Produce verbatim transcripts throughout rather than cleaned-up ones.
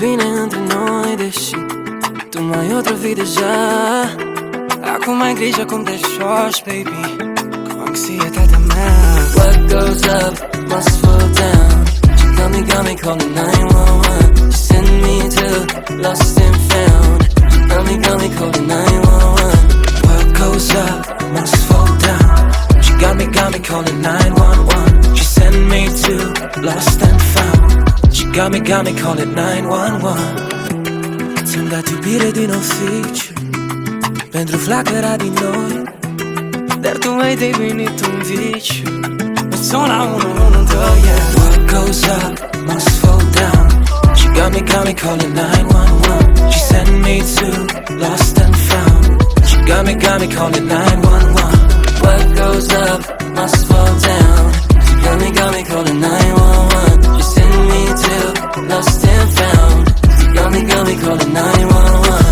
bine între noi, deși tu m-ai otrăvit deja. Acum ai grijă cum te joci, baby, cu anxietatea mea. What goes up must fall down. She got me, got me calling nine one one. She sent me to lost and found. She got me, got me calling nine one one. What goes up must fall down. She got me, got me calling nine one one. She sent me to lost and found. She got me, got me calling nine one one. Ți-am dat iubire din oficiu pentru flacăra din noi, dar tu ai devenit un viciu. Mă suna unu unu doi, yeah. What goes up must fall down. She got me, got me calling nine one one. She sent me to lost and found. She got me, got me calling nine one one. What goes up must fall down. She got me, got me calling nine one one. She sent me to lost and found. She got me, got me calling nine one one.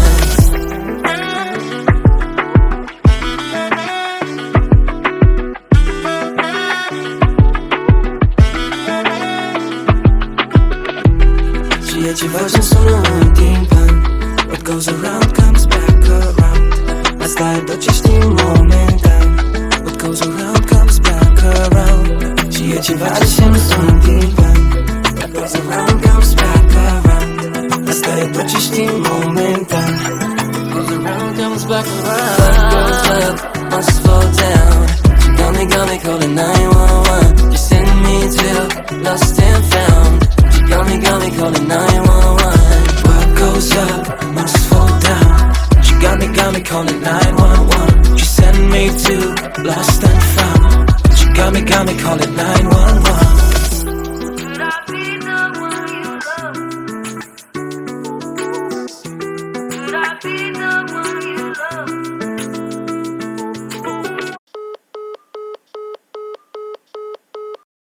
E ceva ce sună în timpan. What goes around comes back around. Asta e tot ce știm momentan. What goes around comes back around. Și e ceva ce sună în timpan. What goes around comes back around. Asta e tot ce știm momentan. What goes around comes back around. What goes up must fall down. She got me, got me calling nine one one. You send me to lost and found. Got me, got me calling nine one one. What goes up must fall down. She got me, got me calling nine one one. She sent me to lost and found. She got me, got me calling nine one one.